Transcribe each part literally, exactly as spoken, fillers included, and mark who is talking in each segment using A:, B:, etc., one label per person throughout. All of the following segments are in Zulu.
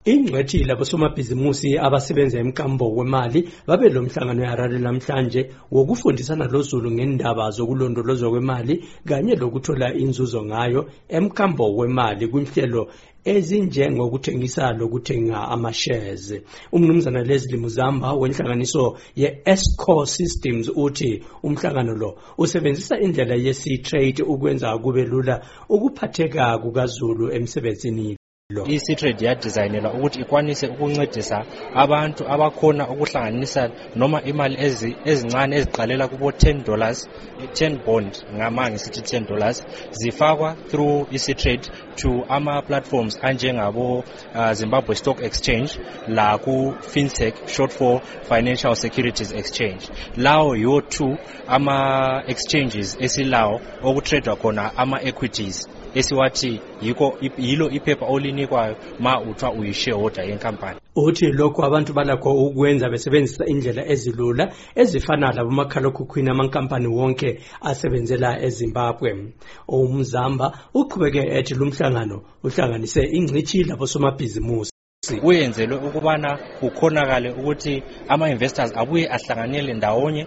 A: Ingcwethi labosomabhizimusi abasebenza emkambo wemali babe lo mhlangano eHarare namhlanje wokufundisana loZulu ngendaba zokulondolozwa kwemali kanye lokuthola inzuzo ngayo emkambo wemali kwinhlelo ezinjengokuthengisa lokuthenga ama-shares. Umnumzana Leslie Muzamba wenhlanganiso ye-Esco Systems uthi umhlangano lo usebenzisa indlela ye-C-Trade ukwenza kube lula ukuphatheka kukaZulu emsebenzini.
B: I-C-Trade yadesignelwa ukuthi ikwanise ukuncedisa abantu abakhona ukuhlanganisa noma imali ezincane eziqalela kubo ten dollars, ten bond ngamanye sithi ten dollars zifakwa through i-C-Trade to ama platforms anjengabo uh, Zimbabwe Stock Exchange la ku FinSec, short for Financial Securities Exchange. Lawo yo two ama exchanges esilawo okutradewa khona ama equities esiwathi yiko yilo iphepha olinikwayo ma uthwa uyishareholder yenkampani.
A: Uthi lokho abantu balakho ukwenza besebenzisa indlela ezilula ezifana labomakhalekhukhwini amankampani wonke asebenzela eZimbabwe. Umzamba uqhubeke ethi lumhlangano uhlanganise ingcithi labosomabhizimusi
B: uyenzelwe ukubana kukhonakale ukuthi ama-investors abuye ahlanganele ndawonye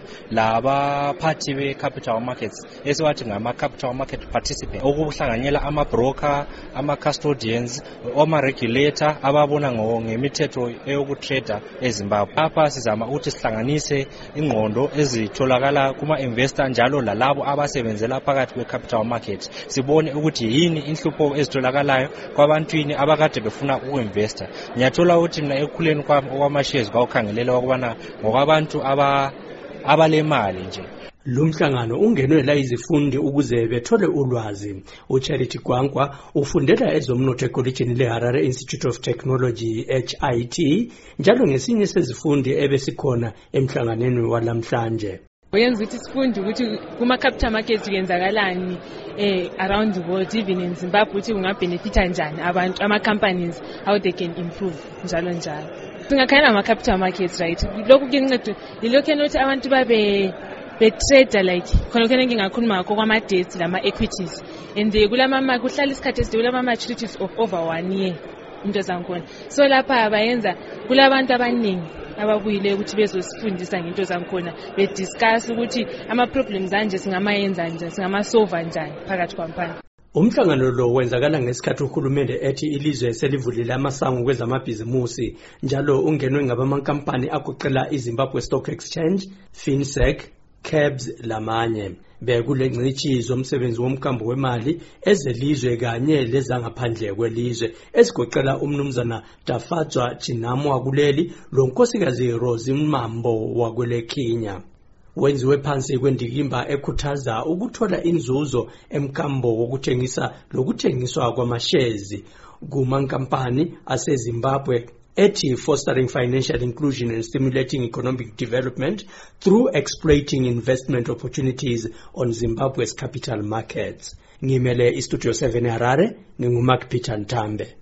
B: labaphathi be-capital markets esiwathi ngama-capital market participants okuhlanganyela ama-broker, ama-custodians, ama-regulator ababona ngemithetho eyokutrader eZimbabwe. Lapha sizama ukuthi sihlanganise ingqondo ezitholakala kuma-investor njalo lalabo abasebenzela phakathi kwe-capital market, sibone ukuthi yini inhlupho ezitholakalayo kwabantwini abakade befuna uku-investor. Nyathola ukuthi mina ekukhuleni kwami okwama-shares kwakukhangelela ukubana ngokwabantu aba abalemali nje.
A: Lumhlangano ungenwe la izifundi ukuze bethole ulwazi. uCharity Gwankwa ufundela ezomnotho ekollegini leHarare Institute of Technology H I T njalo ngesinye sezifundi ebesikhona emhlanganweni walamhlanje.
C: Uyenza ukuthi sifunde ukuthi kuma capital markets kuyenzakalani eh around the world, even in Zimbabwe, ukuthi kungabenefita njani abantu ama companies, how they can improve njalo njalo. Singakhayela ama capital markets, right? Lokhu kuyinceda ilokho ukuthi abantu babe be trade like khona khona ngingakhuluma ngakho kwama debts lama equities, and kulama kuhlala isikhathi eside kulama maturities of over one year into zankhona. So lapha bayenza kulabantu abaningi ababuyile ukuthi bezosifundisa ngento zankhona be discuss ukuthi ama problems anje singamayenza nje singamasolve njani phakathi kwampani.
A: Umhlangano lo wenzakala ngesikhathi uhulumende ethi ilizwe selivulile amasango kwezamabhizimusi njalo ungenwe ngabamankampani agoqela iZimbabwe Stock Exchange, FinSec, C A B S lamanye. Bekule ngcithi zomsebenzi womkambo wemali ezelizwe kanye lezangaphandle kwelizwe ezigoqela umnumzana Dafatswa Chinamwa kuleli lo nkosikazi Rose Mambo wakwele Kenya. Wenziwe phansi kwendikimba ekhuthaza ukuthola inzuzo emkambo wokuthengisa lokuthengiswa kwama-shares kumankampani aseZimbabwe ethi fostering financial inclusion and stimulating economic development through exploiting investment opportunities on Zimbabwe's capital markets. Ngimele iStudio seven Harare, nginguMark Peter Ntambe.